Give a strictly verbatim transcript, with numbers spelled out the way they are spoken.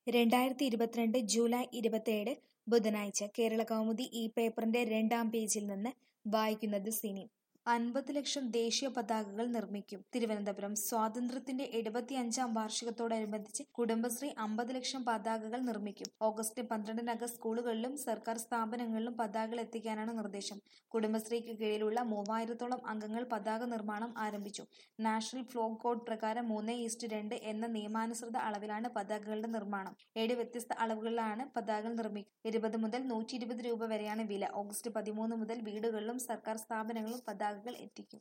രണ്ടായിരത്തി ഇരുപത്തിരണ്ട് ജൂലൈ ഇരുപത്തിയേഴ് ബുധനാഴ്ച കേരളകൗമുദി ഈ പേപ്പറിന്റെ രണ്ടാം പേജിൽ നിന്ന് വായിക്കുന്നത് സിനി. അൻപത് ലക്ഷം ദേശീയ പതാകകൾ നിർമ്മിക്കും. തിരുവനന്തപുരം സ്വാതന്ത്ര്യത്തിന്റെ എഴുപത്തിയഞ്ചാം വാർഷികത്തോടനുബന്ധിച്ച് കുടുംബശ്രീ അമ്പത് ലക്ഷം പതാകകൾ നിർമ്മിക്കും. ഓഗസ്റ്റ് പന്ത്രണ്ടിനകം സ്കൂളുകളിലും സർക്കാർ സ്ഥാപനങ്ങളിലും പതാകകൾ എത്തിക്കാനാണ് നിർദ്ദേശം. കുടുംബശ്രീക്ക് കീഴിലുള്ള മൂവായിരത്തോളം അംഗങ്ങൾ പതാക നിർമ്മാണം ആരംഭിച്ചു. നാഷണൽ ഫ്ലോഗ് കോഡ് പ്രകാരം മൂന്ന് ഈസ്റ്റ് രണ്ട് എന്ന നിയമാനുസൃത അളവിലാണ് പതാകകളുടെ നിർമ്മാണം. ഏഴ് വ്യത്യസ്ത അളവുകളിലാണ് പതാകകൾ നിർമ്മിക്കുക. ഇരുപത് മുതൽ നൂറ്റി ഇരുപത് രൂപ വരെയാണ് വില. ഓഗസ്റ്റ് പതിമൂന്ന് മുതൽ വീടുകളിലും സർക്കാർ സ്ഥാപനങ്ങളിലും പതാകകൾ എത്തിക്കും.